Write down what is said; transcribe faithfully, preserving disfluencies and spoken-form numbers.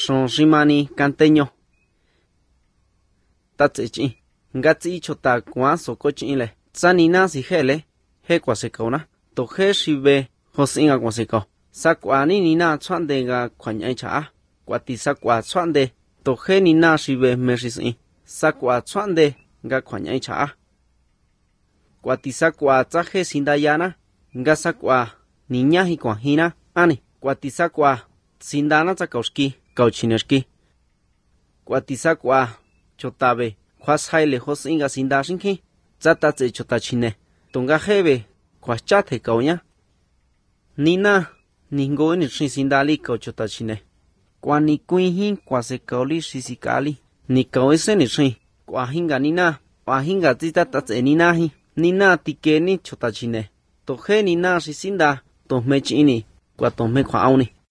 son rimani canteño. Ta tse chi, nga tsi chota kwa soko chi le, tsa nina si hele, he kwa se kauna, to he shibe hosinga kwa se kau. Sa kwa ni nina chuande nga kwa nyai cha, kwa ti sa kwa chuande, to he nina shibe merisi, sa kwa chuande nga kwa nyai cha. Kwa ti sa kwa tsa he sindayana, nga sa kwa niña hi kwa hina, ani, kwa ti sa kwa sindana tsa kauski, kauchinerski. Kwa ti sa kwa chotabe, kwa saile hosinga sinda shinki, tsa ta tse chota chine, tonga hebe, kwa chate kaunya. Nina, ningo ni shin sindali kau chota chine. Kwa ni kuihin kwa se kauli shisikali, ni kau ese ni shin, kwa hinga nina, kwa hinga zita ta tse nina hi, nina tike ni chota chine. To he nina shisinda, to me chini, kwa to me kwa auni.